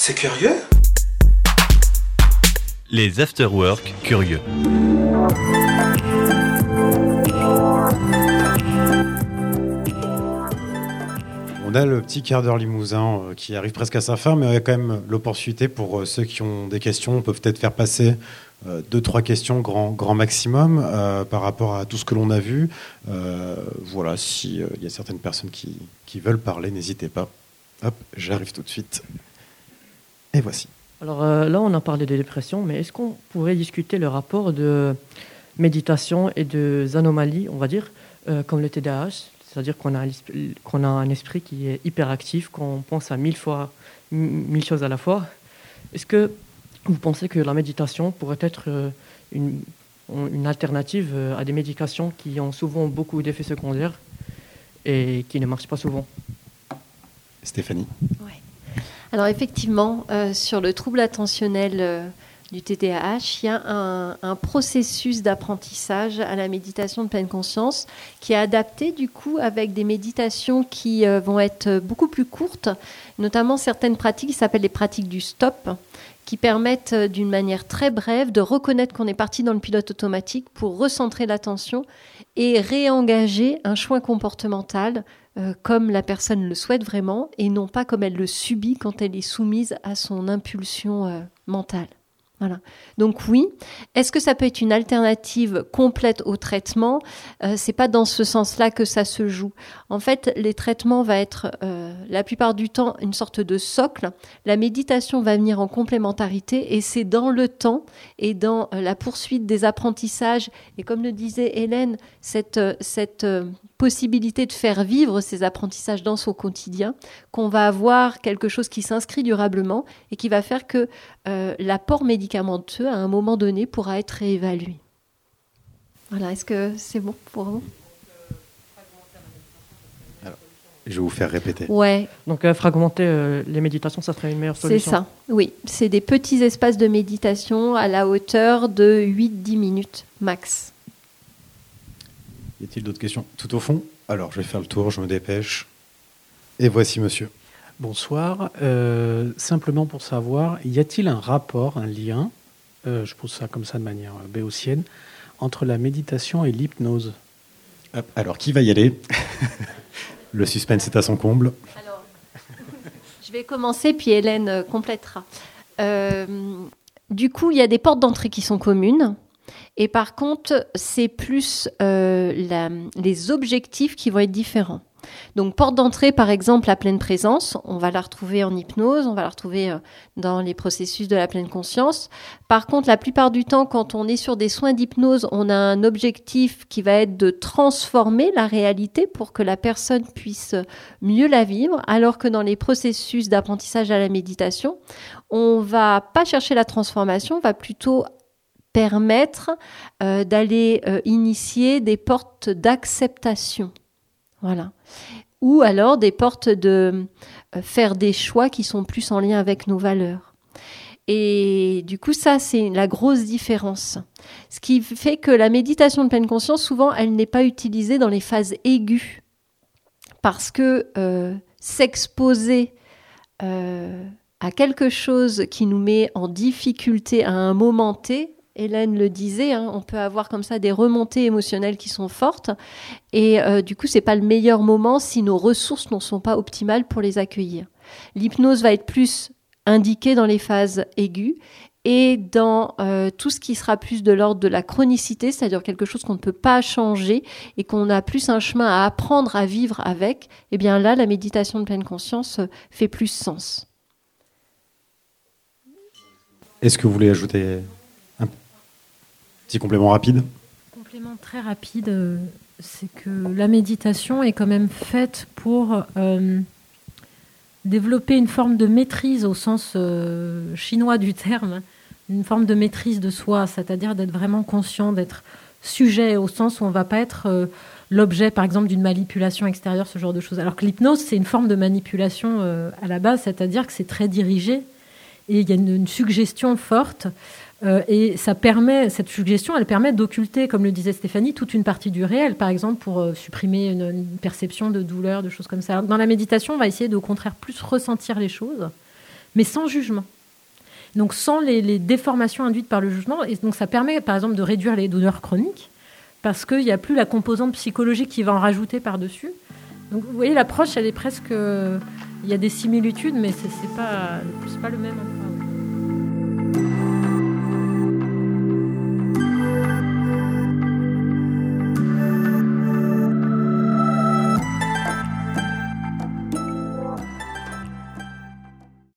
C'est curieux. Les afterwork curieux. On a le petit quart d'heure limousin qui arrive presque à sa fin, mais il y a quand même l'opportunité pour ceux qui ont des questions. On peut peut-être faire passer 2-3 questions grand maximum par rapport à tout ce que l'on a vu. Voilà, s'il y a certaines personnes qui veulent parler, n'hésitez pas. Hop, j'arrive tout de suite. Et voici. Alors là, on a parlé de dépression, mais est-ce qu'on pourrait discuter le rapport de méditation et de anomalies, on va dire, comme le TDAH, c'est-à-dire qu'on a un esprit qui est hyperactif, qu'on pense à 1000 choses à la fois. Est-ce que vous pensez que la méditation pourrait être une alternative à des médications qui ont souvent beaucoup d'effets secondaires et qui ne marchent pas souvent? Stéphanie. Ouais. Alors effectivement, sur le trouble attentionnel du TDAH, il y a un processus d'apprentissage à la méditation de pleine conscience qui est adapté du coup avec des méditations qui vont être beaucoup plus courtes, notamment certaines pratiques qui s'appellent les pratiques du stop, qui permettent d'une manière très brève de reconnaître qu'on est parti dans le pilote automatique pour recentrer l'attention et réengager un choix comportemental comme la personne le souhaite vraiment et non pas comme elle le subit quand elle est soumise à son impulsion mentale. Voilà. Donc oui, est-ce que ça peut être une alternative complète au traitement ? C'est pas dans ce sens-là que ça se joue. En fait, les traitements vont être la plupart du temps une sorte de socle. La méditation va venir en complémentarité et c'est dans le temps et dans la poursuite des apprentissages et comme le disait Hélène, cette possibilité de faire vivre ces apprentissages dans son quotidien qu'on va avoir quelque chose qui s'inscrit durablement et qui va faire que l'apport médicamenteux, à un moment donné, pourra être réévalué. Voilà, est-ce que c'est bon pour vous ? Alors, je vais vous faire répéter. Ouais. Donc fragmenter les méditations, ça serait une meilleure solution. C'est ça, oui. C'est des petits espaces de méditation à la hauteur de 8-10 minutes max. Y a-t-il d'autres questions ? Tout au fond ? Alors, je vais faire le tour, je me dépêche. Et voici monsieur. Bonsoir. Simplement pour savoir, y a-t-il un rapport, un lien, je pose ça comme ça de manière béotienne, entre la méditation et l'hypnose ? Alors, qui va y aller ? Le suspense est à son comble. Alors, je vais commencer, puis Hélène complétera. Du coup, il y a des portes d'entrée qui sont communes. Et par contre, c'est plus les objectifs qui vont être différents. Donc, porte d'entrée, par exemple, la pleine présence, on va la retrouver en hypnose, on va la retrouver dans les processus de la pleine conscience. Par contre, la plupart du temps, quand on est sur des soins d'hypnose, on a un objectif qui va être de transformer la réalité pour que la personne puisse mieux la vivre, alors que dans les processus d'apprentissage à la méditation, on va pas chercher la transformation, on va plutôt permettre d'aller initier des portes d'acceptation. Voilà. Ou alors des portes de faire des choix qui sont plus en lien avec nos valeurs. Et du coup, ça, c'est la grosse différence. Ce qui fait que la méditation de pleine conscience, souvent, elle n'est pas utilisée dans les phases aiguës. Parce que s'exposer à quelque chose qui nous met en difficulté à un moment T, Hélène le disait, on peut avoir comme ça des remontées émotionnelles qui sont fortes et du coup, c'est pas le meilleur moment si nos ressources ne sont pas optimales pour les accueillir. L'hypnose va être plus indiquée dans les phases aiguës et dans tout ce qui sera plus de l'ordre de la chronicité, c'est-à-dire quelque chose qu'on ne peut pas changer et qu'on a plus un chemin à apprendre à vivre avec, et bien là, la méditation de pleine conscience fait plus sens. Est-ce que vous voulez ajouter un petit complément rapide ? Complément très rapide, c'est que la méditation est quand même faite pour développer une forme de maîtrise au sens chinois du terme, une forme de maîtrise de soi, c'est-à-dire d'être vraiment conscient, d'être sujet au sens où on ne va pas être l'objet, par exemple, d'une manipulation extérieure, ce genre de choses. Alors que l'hypnose, c'est une forme de manipulation à la base, c'est-à-dire que c'est très dirigé et il y a une suggestion forte. Et ça permet, cette suggestion, elle permet d'occulter, comme le disait Stéphanie, toute une partie du réel, par exemple pour supprimer une perception de douleur, de choses comme ça. Alors, dans la méditation, on va essayer de, au contraire, plus ressentir les choses, mais sans jugement. Donc sans les déformations induites par le jugement. Et donc ça permet, par exemple, de réduire les douleurs chroniques, parce qu'il n'y a plus la composante psychologique qui va en rajouter par-dessus. Donc vous voyez, l'approche, elle est presque... Il y a des similitudes, mais c'est pas le même endroit.